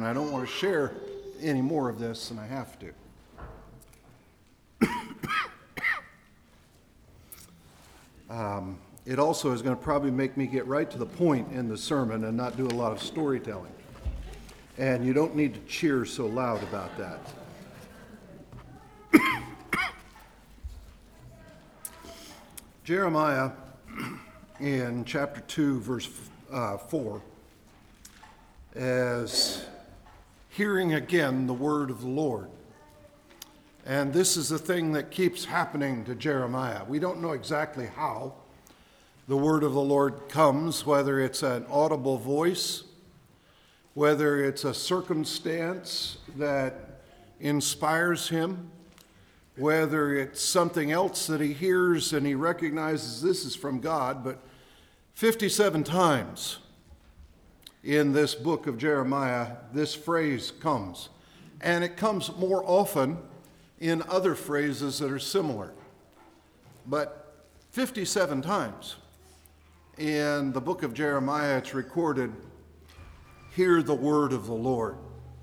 and I don't want to share any more of this than I have to. It also is going to probably make me get right to the point in the sermon and not do a lot of storytelling. And you don't need to cheer so loud about that. Jeremiah in chapter 2, verse 4, is hearing again the word of the Lord. And this is the thing that keeps happening to Jeremiah. We don't know exactly how the word of the Lord comes, whether it's an audible voice, whether it's a circumstance that inspires him, whether it's something else that he hears and he recognizes this is from God. But 57 times in this book of Jeremiah, this phrase comes. And it comes more often in other phrases that are similar. But 57 times in the book of Jeremiah, it's recorded, "Hear the word of the Lord."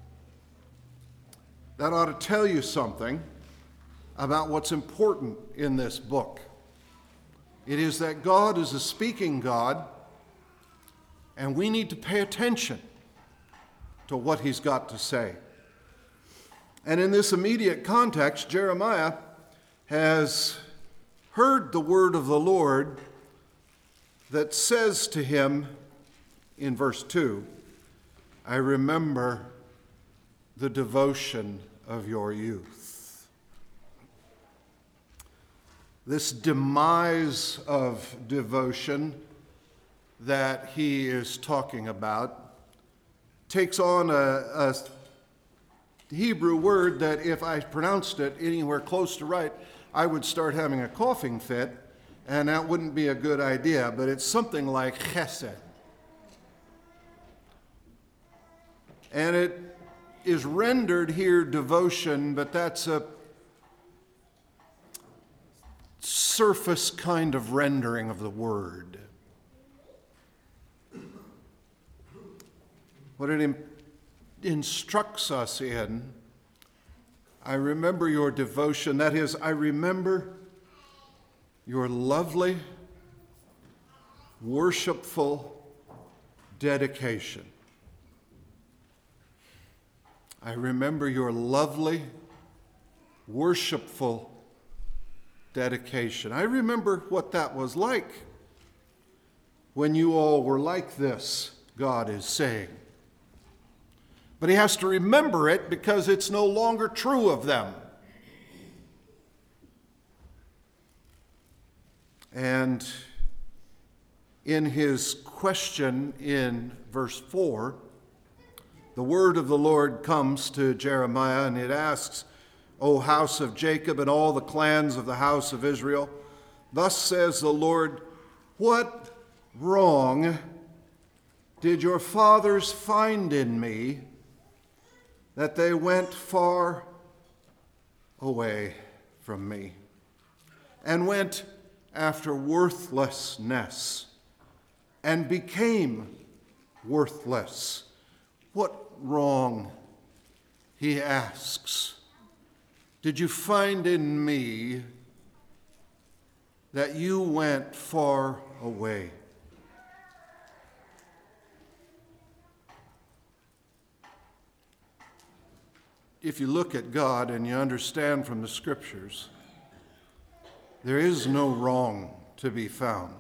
That ought to tell you something about what's important in this book. It is that God is a speaking God, and we need to pay attention to what he's got to say. And in this immediate context, Jeremiah has heard the word of the Lord that says to him in verse 2, "I remember the devotion of your youth." This demise of devotion that he is talking about takes on a Hebrew word that if I pronounced it anywhere close to right, I would start having a coughing fit, and that wouldn't be a good idea, but it's something like chesed. And it is rendered here devotion, but that's a surface kind of rendering of the word. What it instructs us in, I remember your devotion, that is, I remember your lovely, worshipful dedication. I remember your lovely, worshipful dedication. I remember what that was like when you all were like this, God is saying. But he has to remember it because it's no longer true of them. And in his question in verse 4, the word of the Lord comes to Jeremiah, and it asks, "O house of Jacob and all the clans of the house of Israel, thus says the Lord, what wrong did your fathers find in me that they went far away from me and went after worthlessness and became worthless?" What wrong, he asks, did you find in me that you went far away? If you look at God and you understand from the scriptures, there is no wrong to be found.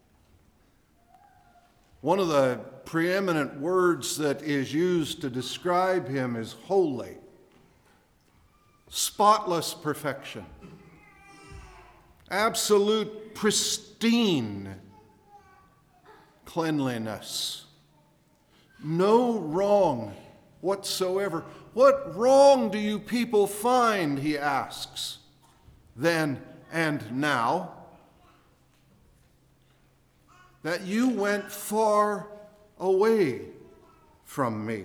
One of the preeminent words that is used to describe him is holy, spotless perfection, absolute pristine cleanliness, no wrong whatsoever. What wrong do you people find, he asks, then and now, that you went far away from me?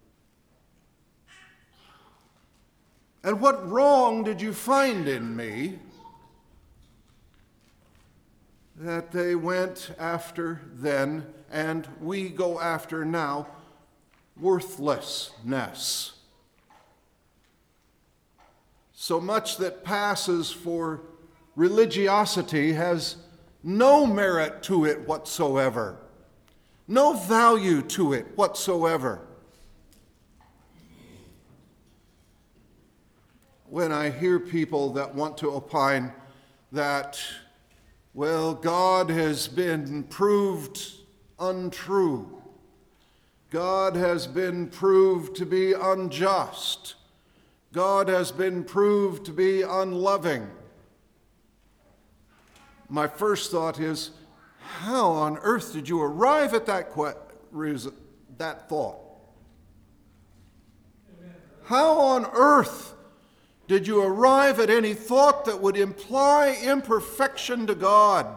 And what wrong did you find in me that they went after then and we go after now worthlessness. So much that passes for religiosity has no merit to it whatsoever, no value to it whatsoever. When I hear people that want to opine that, well, God has been proved untrue, God has been proved to be unjust, God has been proved to be unloving, my first thought is, how on earth did you arrive at that thought? How on earth did you arrive at any thought that would imply imperfection to God?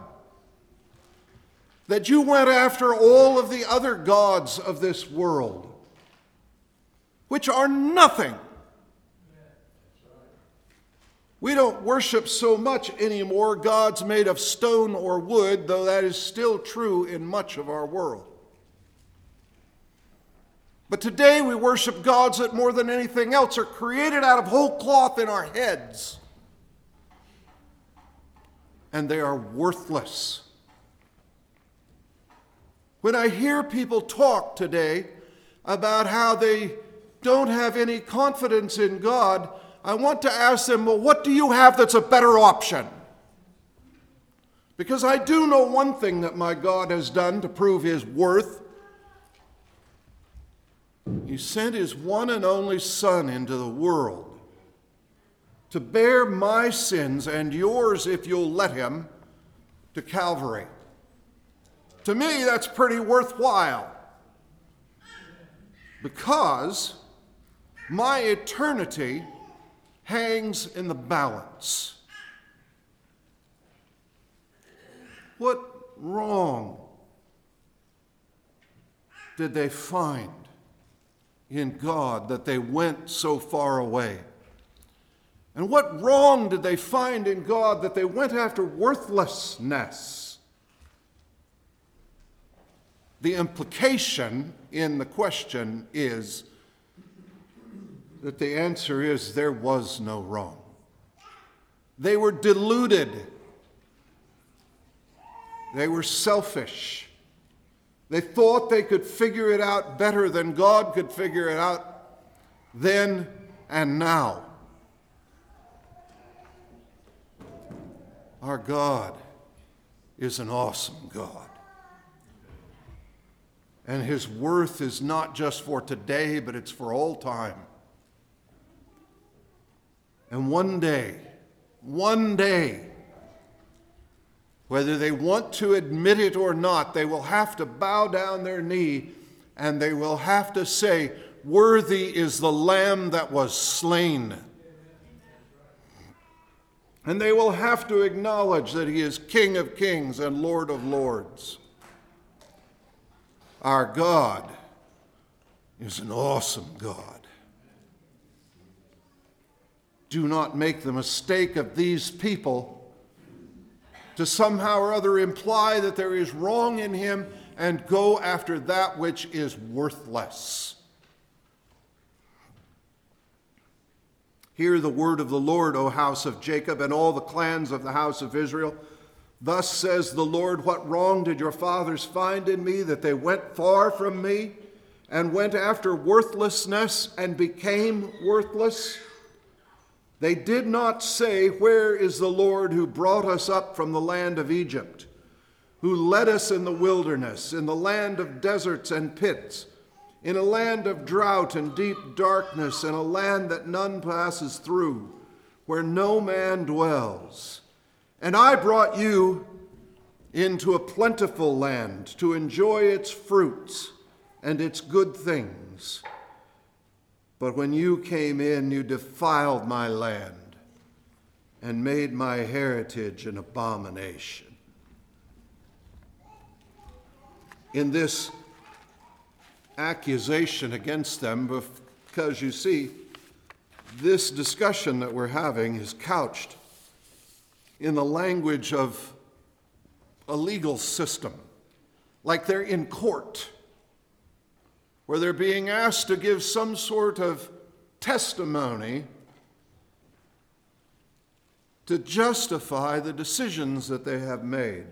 That you went after all of the other gods of this world, which are nothing. We don't worship so much anymore gods made of stone or wood, though that is still true in much of our world. But today we worship gods that more than anything else are created out of whole cloth in our heads. And they are worthless. When I hear people talk today about how they don't have any confidence in God, I want to ask them, well, what do you have that's a better option? Because I do know one thing that my God has done to prove his worth. He sent his one and only Son into the world to bear my sins and yours, if you'll let him, to Calvary. To me, that's pretty worthwhile. Because my eternity hangs in the balance. What wrong did they find in God that they went so far away? And what wrong did they find in God that they went after worthlessness? The implication in the question is that the answer is there was no wrong. They were deluded. They were selfish. They thought they could figure it out better than God could figure it out then and now. Our God is an awesome God. And his worth is not just for today, but it's for all time. And one day, whether they want to admit it or not, they will have to bow down their knee and they will have to say, "Worthy is the Lamb that was slain." And they will have to acknowledge that he is King of kings and Lord of lords. Our God is an awesome God. Do not make the mistake of these people to somehow or other imply that there is wrong in him and go after that which is worthless. Hear the word of the Lord, O house of Jacob, and all the clans of the house of Israel. Thus says the Lord, what wrong did your fathers find in me, that they went far from me and went after worthlessness and became worthless? They did not say, where is the Lord who brought us up from the land of Egypt, who led us in the wilderness, in the land of deserts and pits, in a land of drought and deep darkness, in a land that none passes through, where no man dwells. And I brought you into a plentiful land to enjoy its fruits and its good things. But when you came in, you defiled my land and made my heritage an abomination. In this accusation against them, because you see, this discussion that we're having is couched in the language of a legal system, like they're in court, where they're being asked to give some sort of testimony to justify the decisions that they have made.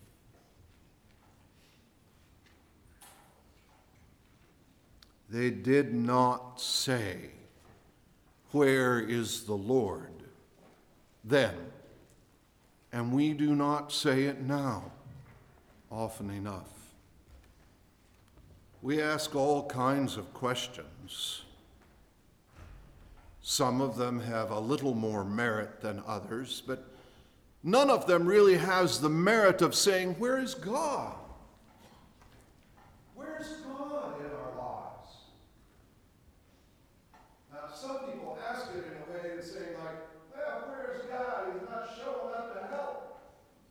They did not say, "Where is the Lord?" then, and we do not say it now often enough. We ask all kinds of questions. Some of them have a little more merit than others, but none of them really has the merit of saying, "Where is God? Where's God in our lives?" Now, some people ask it in a way and saying like, "Well, where's God? He's not showing up to help."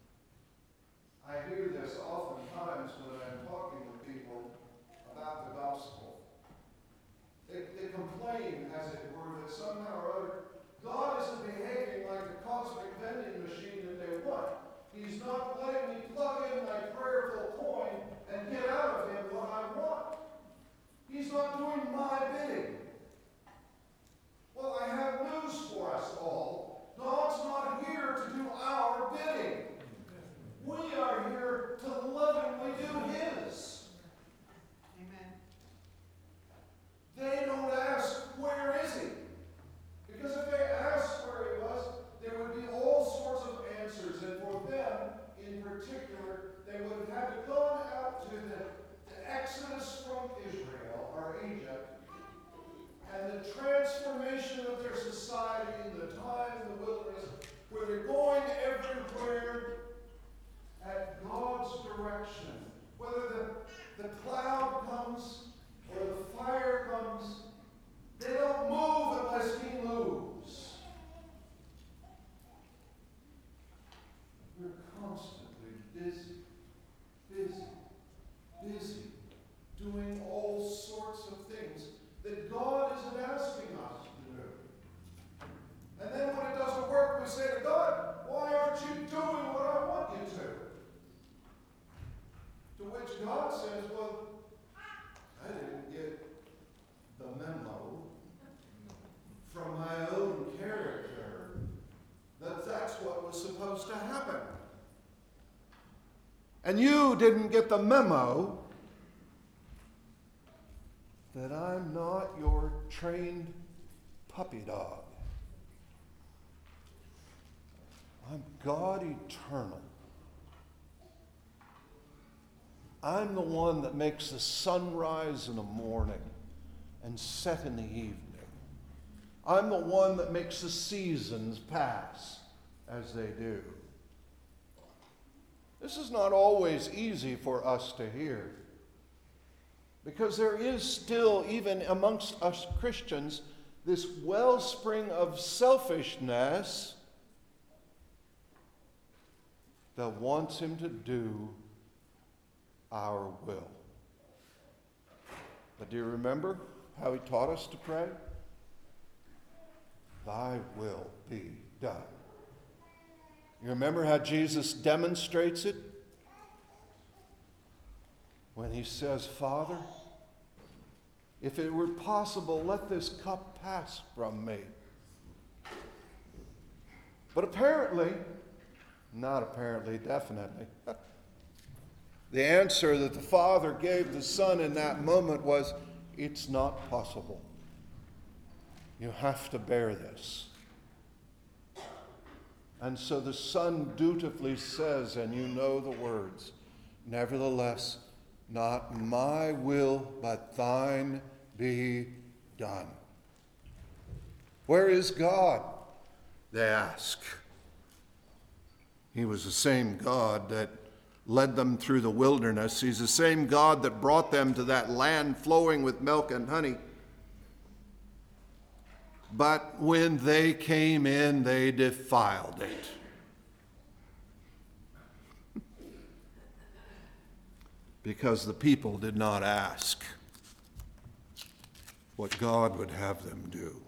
I hear this oftentimes when I'm talking with people about the gospel. They complain, as it were, that somehow or other God isn't behaving like the cosmic vending machine that they want. He's not letting me plug in my prayerful coin and get out of him what I want. He's not doing my bidding. Well, I have news for us all. God's not here to do our bidding. We are here to lovingly do his. Amen. They don't ask, "Where is he?" Because if they asked where he was, there would be all sorts of answers. And for them, in particular, they would have had to go out to the exodus from Israel, or Egypt, and the transformation of their society in the time in the wilderness, where they're going everywhere at God's direction. Whether the cloud comes or the fire comes, they don't move unless he moves. We're constantly busy, doing all sorts of things that God isn't asking us to do. And then when it doesn't work, we say to God, "Why aren't you doing what I want you to?" To which God says, "Well, I didn't get the memo from my own character that that's what was supposed to happen. And you didn't get the memo that I'm not your trained puppy dog. I'm God eternal. I'm the one that makes the sun rise in the morning and set in the evening. I'm the one that makes the seasons pass as they do." This is not always easy for us to hear, because there is still, even amongst us Christians, this wellspring of selfishness that wants him to do our will. But do you remember how he taught us to pray? "Thy will be done." You remember how Jesus demonstrates it? When he says, "Father, if it were possible, let this cup pass from me." But apparently, not apparently, definitely, the answer that the Father gave the Son in that moment was, "It's not possible. You have to bear this." And so the Son dutifully says, and you know the words, "Nevertheless, not my will, but thine be done." Where is God? They ask. He was the same God that led them through the wilderness. He's the same God that brought them to that land flowing with milk and honey. But when they came in, they defiled it. Because the people did not ask what God would have them do.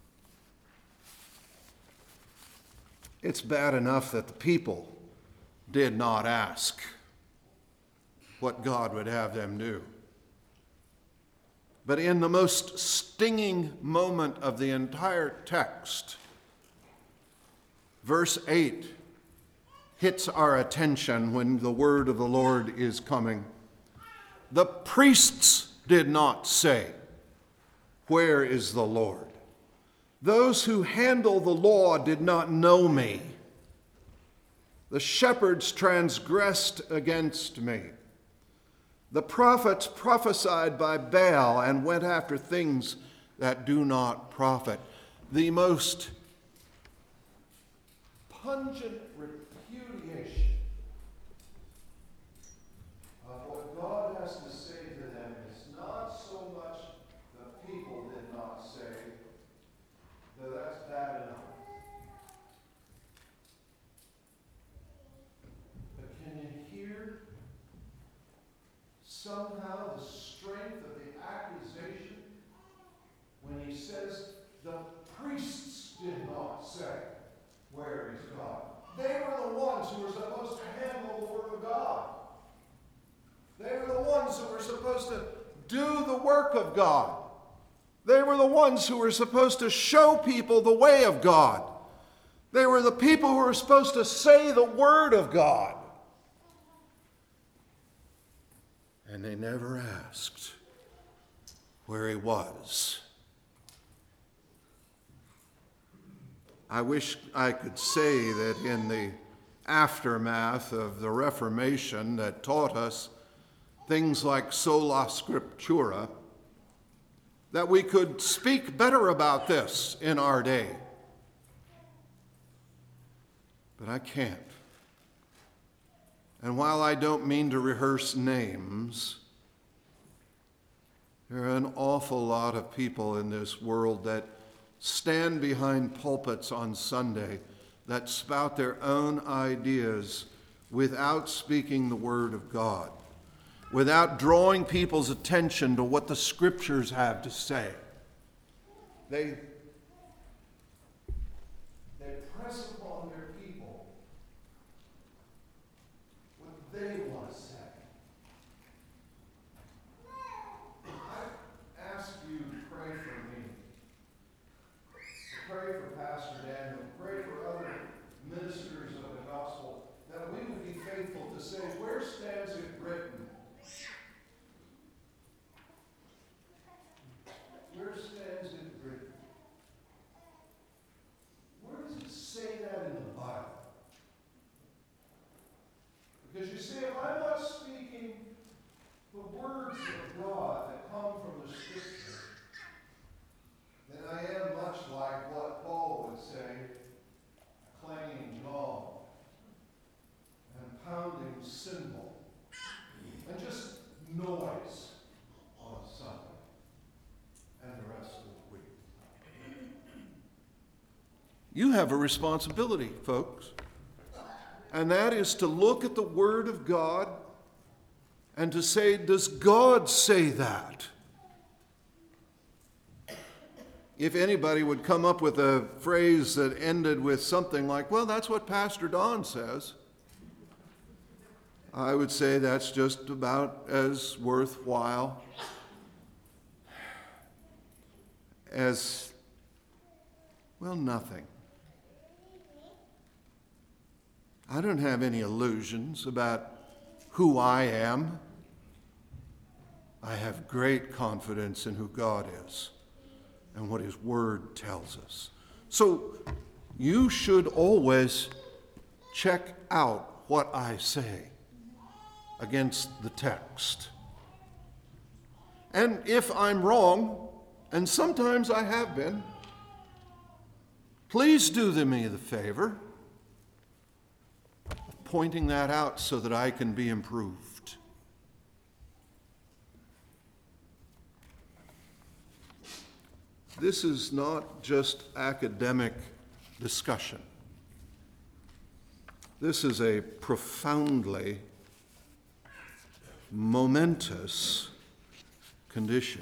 It's bad enough that the people did not ask what God would have them do. But in the most stinging moment of the entire text, verse 8 hits our attention when the word of the Lord is coming. The priests did not say, "Where is the Lord?" Those who handle the law did not know me. The shepherds transgressed against me. The prophets prophesied by Baal and went after things that do not profit. The most pungent repudiation of what God has to say to them is not so much the people did not say, though that's bad enough. But can you hear somehow the strength of the accusation when he says the priests did not say, "Where is God?" They were the ones who were supposed to handle the word of God. They were the ones who were supposed to do the work of God. They were the ones who were supposed to show people the way of God. They were the people who were supposed to say the word of God. And they never asked where he was. I wish I could say that in the aftermath of the Reformation that taught us things like sola scriptura, that we could speak better about this in our day. But I can't. And while I don't mean to rehearse names, there are an awful lot of people in this world that stand behind pulpits on Sunday that spout their own ideas without speaking the word of God, without drawing people's attention to what the Scriptures have to say. They press upon their people what they want to say. I ask you to pray for me, to pray for Pastor Daniel, to pray for other ministers of the gospel, that we would be faithful to say, where stands it written? Where stands it written? Where does it say that in the Bible? Because you see, if I'm not speaking the words of God that come from the Scripture, then I am much like what Paul would say, a clanging gong and pounding cymbal and just noise on a Sunday and the rest of the week. You have a responsibility, folks, and that is to look at the Word of God and to say, does God say that? If anybody would come up with a phrase that ended with something like, well, that's what Pastor Don says, I would say that's just about as worthwhile as, well, nothing. I don't have any illusions about who I am. I have great confidence in who God is and what His Word tells us. So you should always check out what I say against the text. And if I'm wrong, and sometimes I have been, please do me the favor of pointing that out so that I can be improved. This is not just academic discussion. This is a profoundly momentous condition.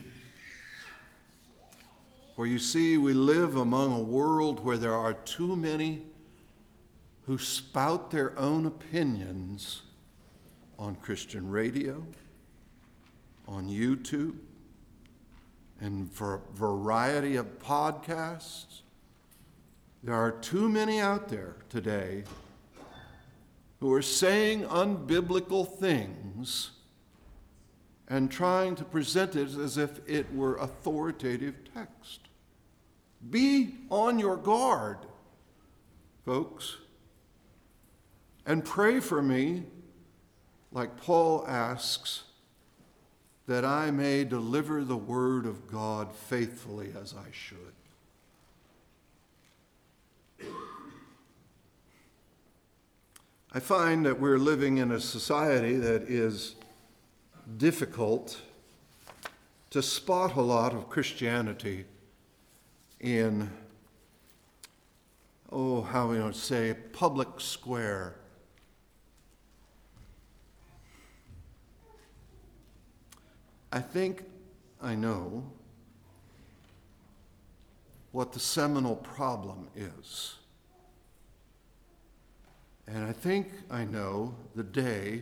For you see, we live among a world where there are too many who spout their own opinions on Christian radio, on YouTube, and for a variety of podcasts. There are too many out there today who are saying unbiblical things and trying to present it as if it were authoritative text. Be on your guard, folks, and pray for me, like Paul asks, that I may deliver the word of God faithfully as I should. I find that we're living in a society that is difficult to spot a lot of Christianity in, how we don't say, public square. I think I know what the seminal problem is. And I think I know the day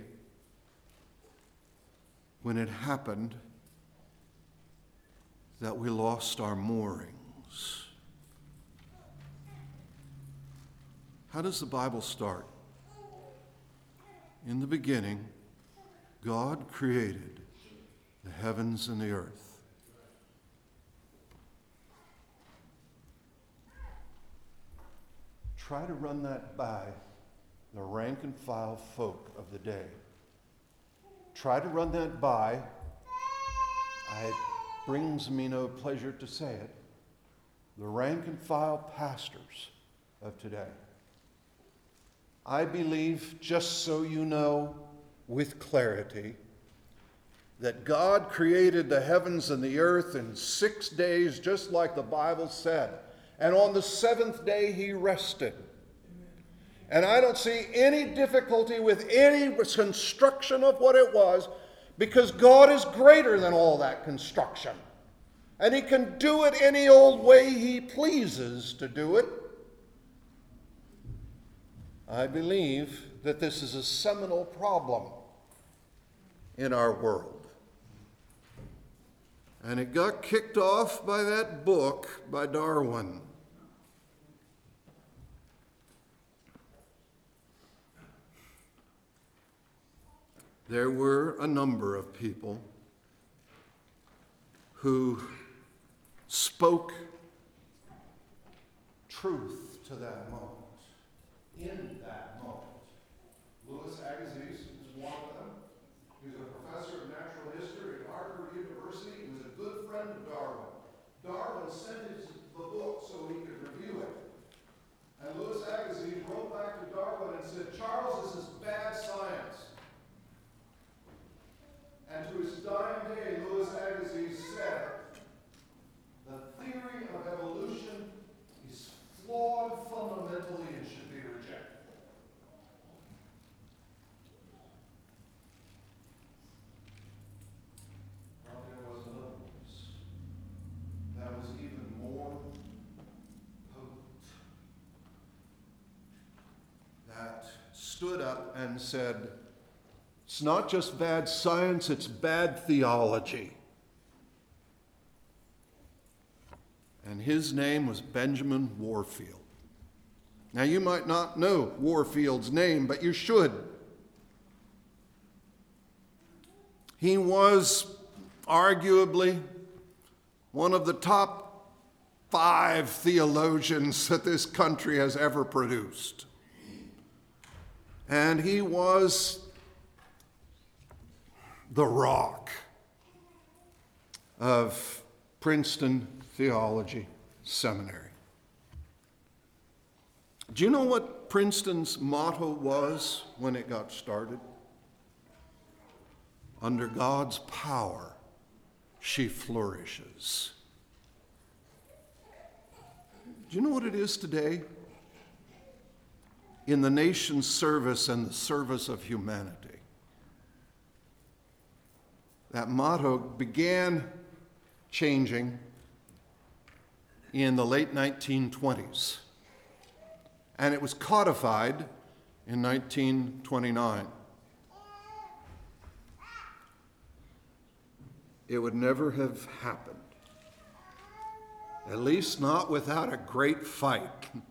when it happened that we lost our moorings. How does the Bible start? In the beginning, God created the heavens and the earth. Try to run that by the rank and file folk of the day. Try to run that by, it brings me no pleasure to say it, the rank and file pastors of today. I believe, just so you know with clarity, that God created the heavens and the earth in 6 days, just like the Bible said. And on the seventh day he rested. And I don't see any difficulty with any construction of what it was, because God is greater than all that construction. And he can do it any old way he pleases to do it. I believe that this is a seminal problem in our world. And it got kicked off by that book by Darwin. There were a number of people who spoke truth to that moment. In that moment. Louis Agassiz was one of them. He was a professor of natural history at Harvard University. He was a good friend of Darwin. Darwin sent the book so he could review it. And Louis Agassiz wrote back to Darwin and said, "Charles, this is bad science." And to his dying day, Louis Agassiz said, "The theory of evolution is flawed fundamentally and should be rejected." Well, there was another voice that was even more potent, that stood up and said, "It's not just bad science, it's bad theology." And his name was Benjamin Warfield. Now, you might not know Warfield's name, but you should. He was arguably one of the top 5 theologians that this country has ever produced. And he was the rock of Princeton Theology Seminary. Do you know what Princeton's motto was when it got started? Under God's power, she flourishes. Do you know what it is today? In the nation's service and the service of humanity. That motto began changing in the late 1920s, and it was codified in 1929. It would never have happened at least not without a great fight,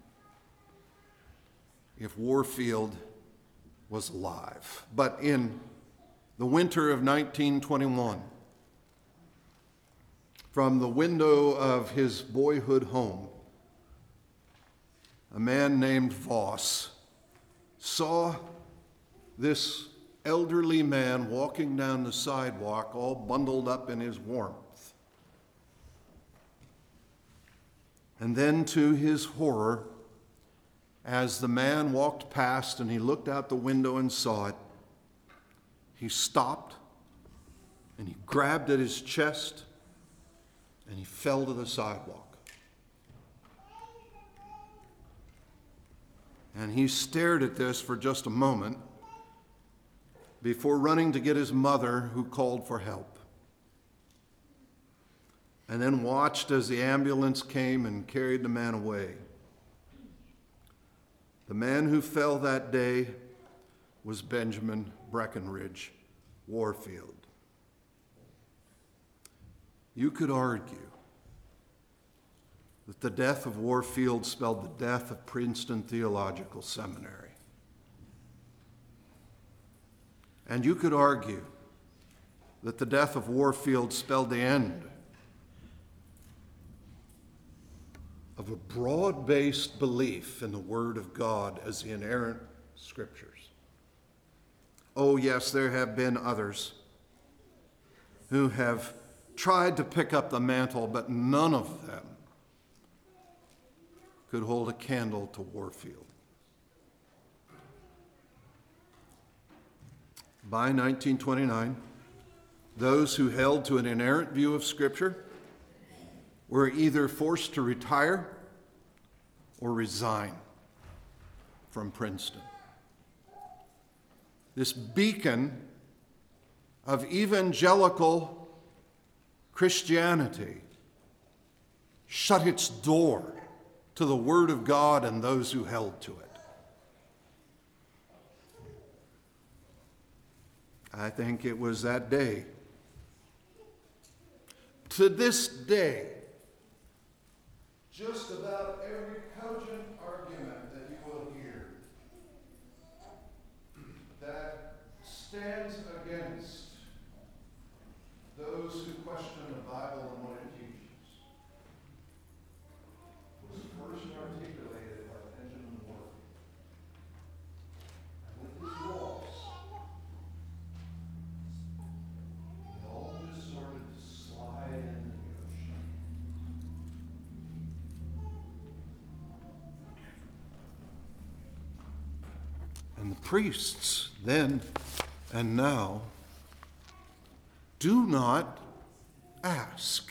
if Warfield was alive. But in the winter of 1921, from the window of his boyhood home, a man named Voss saw this elderly man walking down the sidewalk, all bundled up in his warmth. And then, to his horror, as the man walked past and he looked out the window and saw it, he stopped and he grabbed at his chest and he fell to the sidewalk. And he stared at this for just a moment before running to get his mother, who called for help. And then watched as the ambulance came and carried the man away. The man who fell that day was Benjamin Breckinridge Warfield. You could argue that the death of Warfield spelled the death of Princeton Theological Seminary. And you could argue that the death of Warfield spelled the end of a broad-based belief in the Word of God as the inerrant Scriptures. Oh, yes, there have been others who have tried to pick up the mantle, but none of them could hold a candle to Warfield. By 1929, those who held to an inerrant view of Scripture were either forced to retire or resign from Princeton. This beacon of evangelical Christianity shut its door to the Word of God and those who held to it. I think it was that day. To this day, just about every cogent argument that you will hear that stands against those who question the Bible and what it teaches was first articulated by Benjamin Warfield. And with his laws, they all just started to slide into the ocean. And the priests then and now do not ask,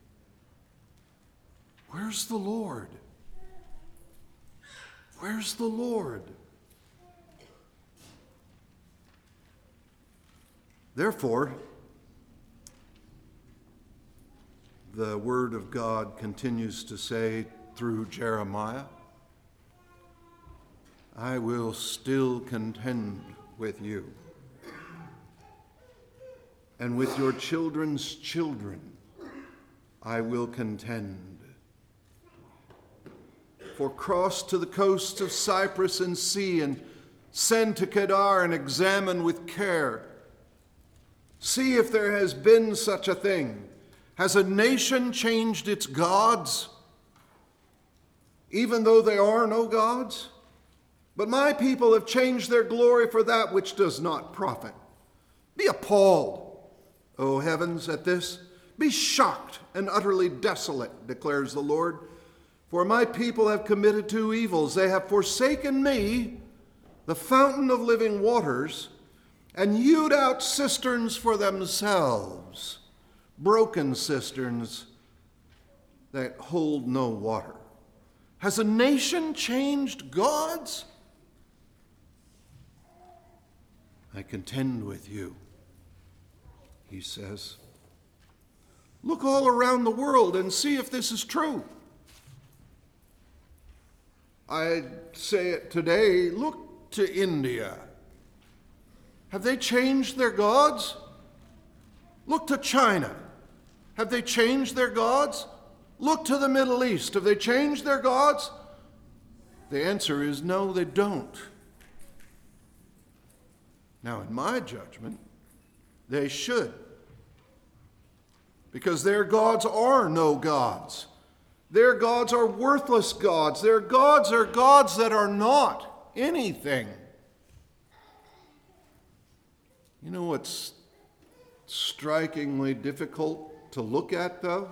"Where's the Lord? Where's the Lord?" Therefore, the Word of God continues to say through Jeremiah, "I will still contend with you, and with your children's children I will contend. For cross to the coasts of Cyprus and see, and send to Kedar and examine with care. See if there has been such a thing. Has a nation changed its gods, even though there are no gods? But my people have changed their glory for that which does not profit. Be appalled, O heavens, at this. Be shocked and utterly desolate, declares the Lord. For my people have committed two evils. They have forsaken me, the fountain of living waters, and hewed out cisterns for themselves, broken cisterns that hold no water. Has a nation changed gods? I contend with you, he says. Look all around the world and see if this is true. I say it today, look to India. Have they changed their gods? Look to China. Have they changed their gods? Look to the Middle East. Have they changed their gods? The answer is no, they don't. Now, in my judgment, they should. Because their gods are no gods. Their gods are worthless gods. Their gods are gods that are not anything. You know what's strikingly difficult to look at, though?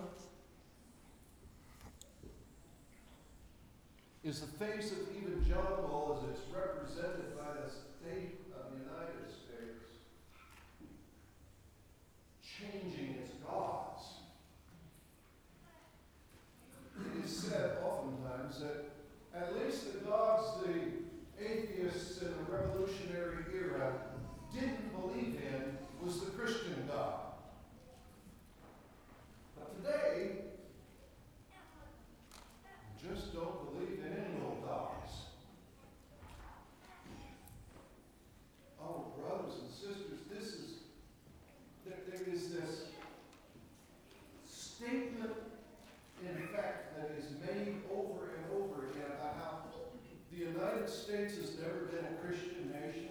Is the face of evangelical as it's represented by the state of the United States changing its gods. It is said oftentimes that at least the gods the atheists in the revolutionary era didn't believe in was the Christian God. But today, we just don't believe in any old gods. Oh, brothers and sisters, there is this statement, in fact, that is made over and over again about how the United States has never been a Christian nation.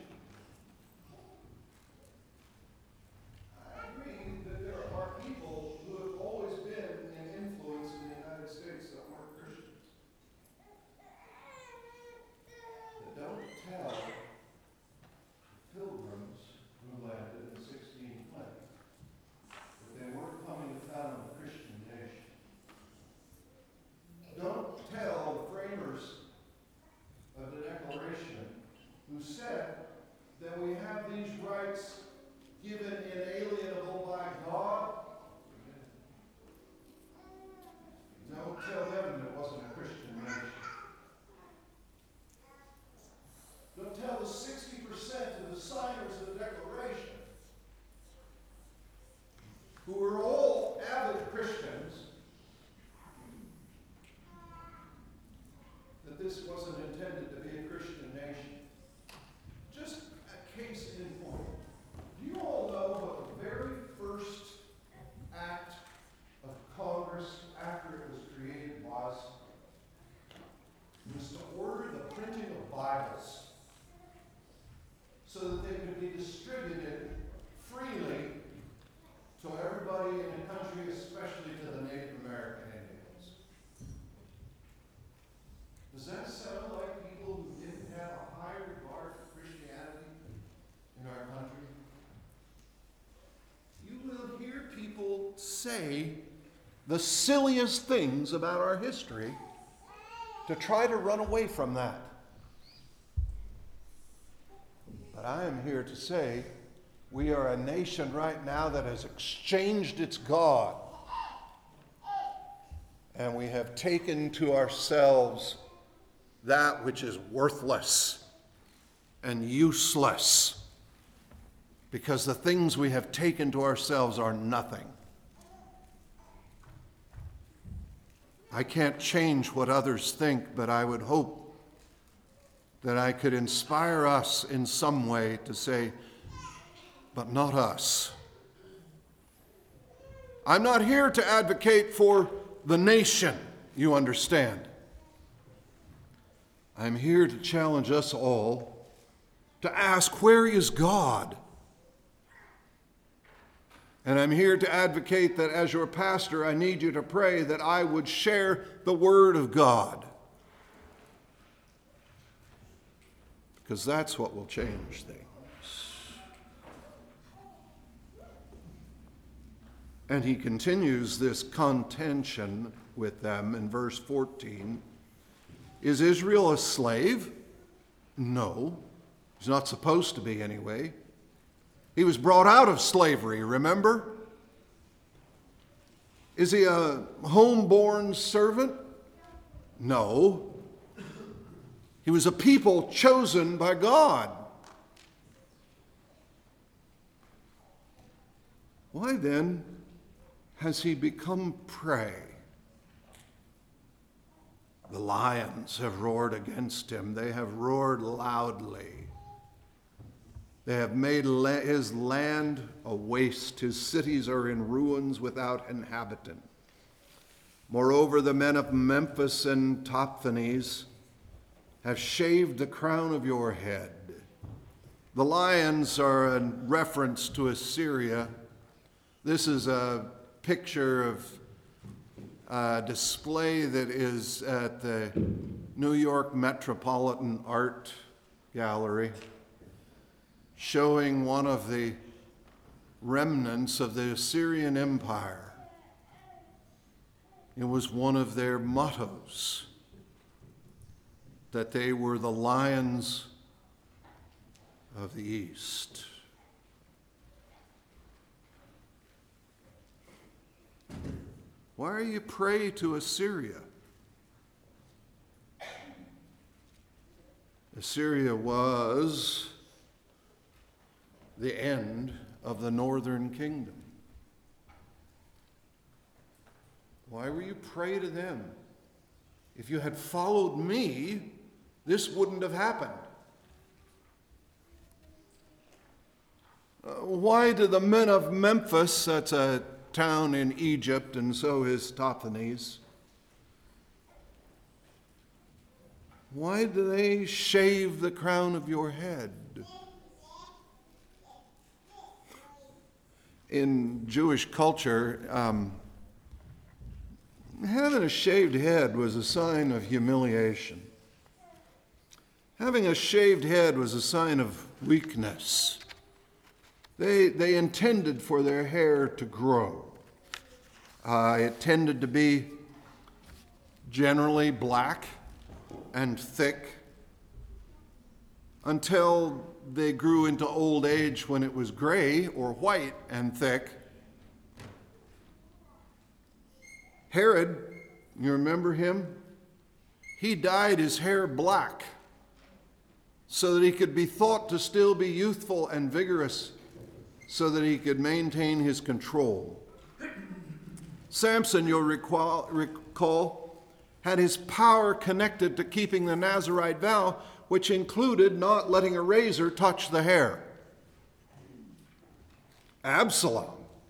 I agree that there are people who have always been an influence in the United States that weren't Christians. But don't tell pilgrims who landed in 1620 that they weren't coming to found a Christian nation. Don't tell the framers of the Declaration who said that we have these rights given inalienable by God. Don't tell them it wasn't a Christian nation. Don't tell the 60% of the signers of the Declaration, who were all avid Christians, that this wasn't intended to be a Christian nation. Just a case in point. Do you all know what the very first act of Congress after it was created was? It was to order the printing of Bibles so that they could be distributed freely to everybody in the country, especially to the Native American Indians. Does that sound like people who didn't have a high regard for Christianity in our country? You will hear people say the silliest things about our history to try to run away from that. But I am here to say we are a nation right now that has exchanged its God. And we have taken to ourselves that which is worthless and useless, because the things we have taken to ourselves are nothing. I can't change what others think, but I would hope that I could inspire us in some way to say, but not us. I'm not here to advocate for the nation, you understand. I'm here to challenge us all to ask, where is God? And I'm here to advocate that as your pastor, I need you to pray that I would share the Word of God. Because that's what will change things. And he continues this contention with them in verse 14. Is Israel a slave? No. He's not supposed to be anyway. He was brought out of slavery, remember? Is he a homeborn servant? No. He was a people chosen by God. Why then has he become prey? The lions have roared against him. They have roared loudly. They have made his land a waste. His cities are in ruins without inhabitant. Moreover, the men of Memphis and Tophines have shaved the crown of your head. The lions are a reference to Assyria. This is a picture of a display that is at the New York Metropolitan Art Gallery, showing one of the remnants of the Assyrian Empire. It was one of their mottos that they were the lions of the East. Why are you prey to Assyria? Assyria was the end of the northern kingdom. Why were you prey to them? If you had followed me, this wouldn't have happened. Why do the men of Memphis, that's a town in Egypt, and so is Tophines, why do they shave the crown of your head? In Jewish culture, having a shaved head was a sign of humiliation. Having a shaved head was a sign of weakness. They intended for their hair to grow. It tended to be generally black and thick until they grew into old age when it was gray or white and thick. Herod, you remember him? He dyed his hair black so that he could be thought to still be youthful and vigorous, so that he could maintain his control. Samson, you'll recall, had his power connected to keeping the Nazirite vow, which included not letting a razor touch the hair. Absalom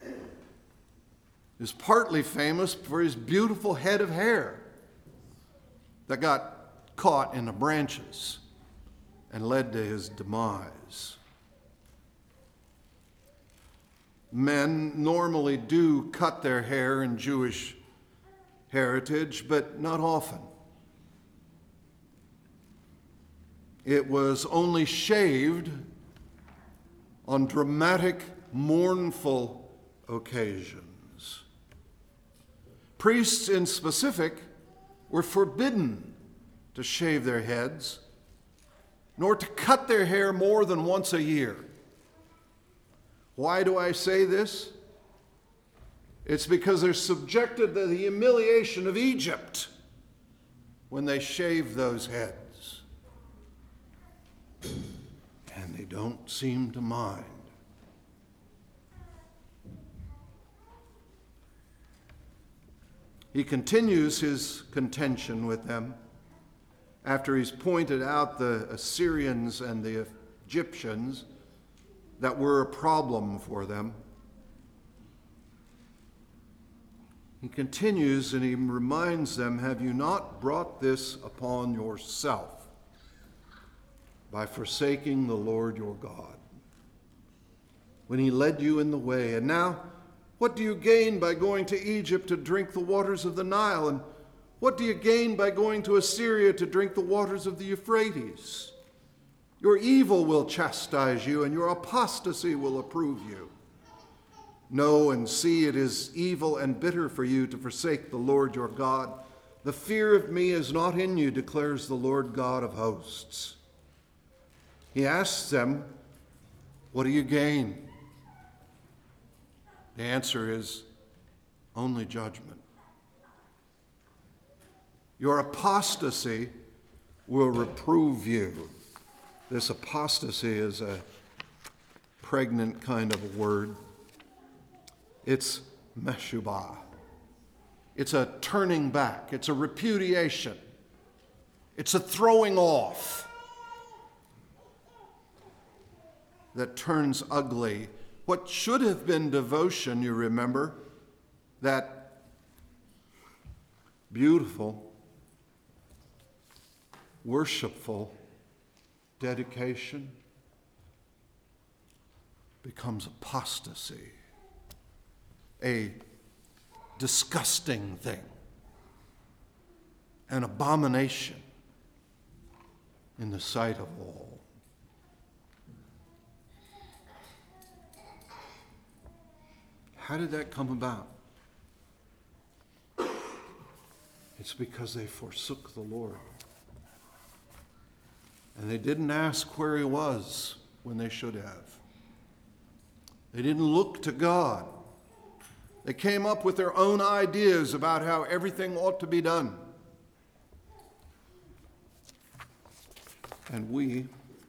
is partly famous for his beautiful head of hair that got caught in the branches and led to his demise. Men normally do cut their hair in Jewish heritage, but not often. It was only shaved on dramatic, mournful occasions. Priests in specific were forbidden to shave their heads, nor to cut their hair more than once a year. Why do I say this? It's because they're subjected to the humiliation of Egypt when they shave those heads. And they don't seem to mind. He continues his contention with them after he's pointed out the Assyrians and the Egyptians that were a problem for them. He continues and he reminds them, have you not brought this upon yourself by forsaking the Lord your God when he led you in the way? And now, what do you gain by going to Egypt to drink the waters of the Nile? And what do you gain by going to Assyria to drink the waters of the Euphrates? Your evil will chastise you, and your apostasy will approve you. Know and see it is evil and bitter for you to forsake the Lord your God. The fear of me is not in you, declares the Lord God of hosts. He asks them, what do you gain? The answer is only judgment. Your apostasy will reprove you. This apostasy is a pregnant kind of a word. It's meshubah. It's a turning back. It's a repudiation. It's a throwing off that turns ugly. What should have been devotion, you remember, that beautiful, worshipful dedication becomes apostasy, a disgusting thing, an abomination in the sight of all. How did that come about? It's because they forsook the Lord. And they didn't ask where he was when they should have. They didn't look to God. They came up with their own ideas about how everything ought to be done. And we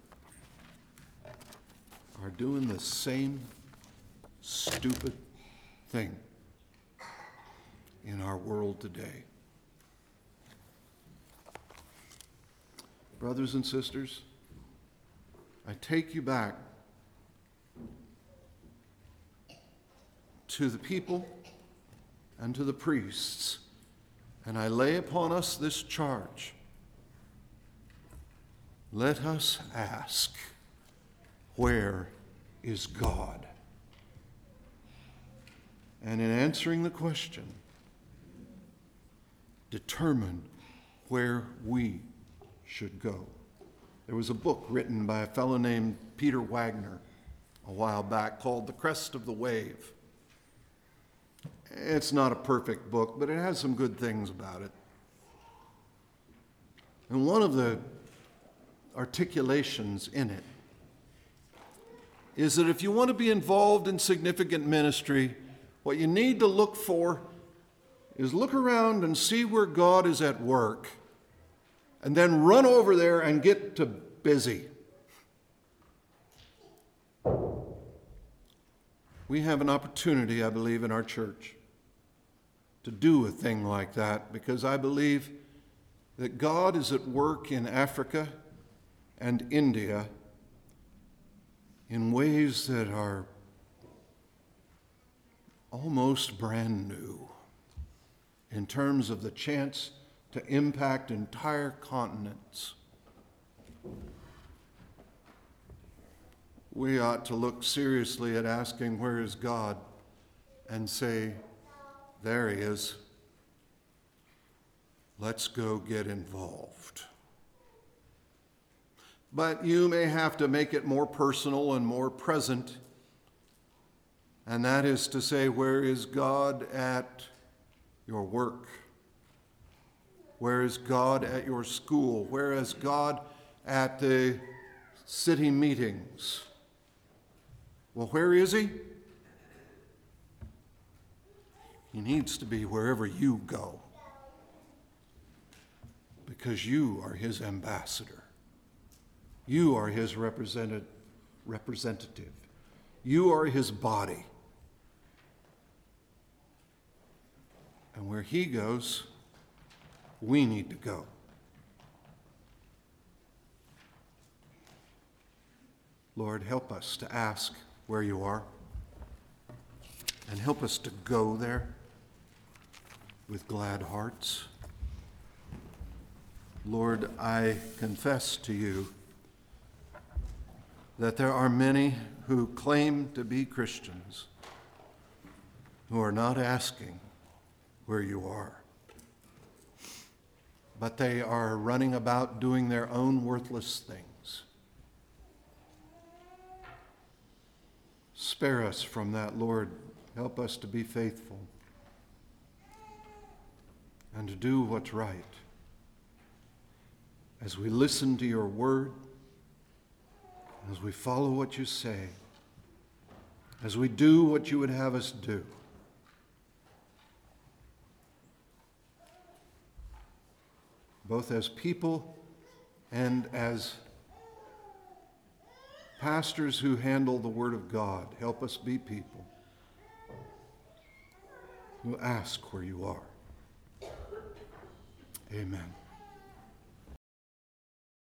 are doing the same stupid thing in our world today. Brothers and sisters, I take you back to the people and to the priests, and I lay upon us this charge. Let us ask, where is God? And in answering the question, determine where we should go. There was a book written by a fellow named Peter Wagner a while back called The Crest of the Wave. It's not a perfect book, but it has some good things about it. And one of the articulations in it is that if you want to be involved in significant ministry, what you need to look for is look around and see where God is at work, and then run over there and get to busy. We have an opportunity, I believe, in our church to do a thing like that, because I believe that God is at work in Africa and India in ways that are almost brand new in terms of the chance to impact entire continents. We ought to look seriously at asking, where is God? And say, there he is. Let's go get involved. But you may have to make it more personal and more present. And that is to say, where is God at your work? Where is God at your school? Where is God at the city meetings? Well, where is he? He needs to be wherever you go, because you are his ambassador. You are his representative. You are his body. And where he goes, we need to go. Lord, help us to ask where you are, and help us to go there with glad hearts. Lord, I confess to you that there are many who claim to be Christians who are not asking where you are, but they are running about doing their own worthless things. Spare us from that, Lord. Help us to be faithful and to do what's right as we listen to your word, as we follow what you say, as we do what you would have us do. Both as people and as pastors who handle the Word of God, help us be people who ask where you are. Amen.